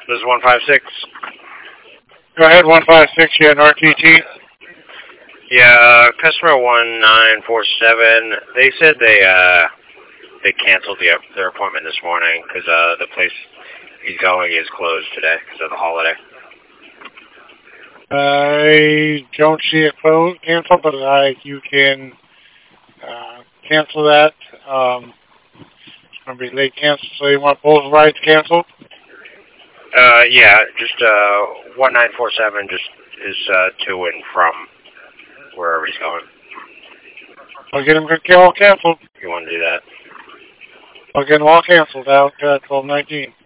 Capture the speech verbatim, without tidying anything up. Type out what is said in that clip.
This is one five six. Go ahead, one five six, you had an R T T. Yeah, uh, customer one nine four seven, they said they uh, they canceled the, their appointment this morning because uh, the place he's going is closed today because of the holiday. I don't see it closed, cancel, but I, you can uh, cancel that. Um, it's going to be late cancel, so you want both rides canceled? Uh, yeah, just uh, one nine four seven just is uh, to and from wherever he's going. I'll get them all canceled. You want to do that? I'll get them all canceled out uh, twelve nineteen.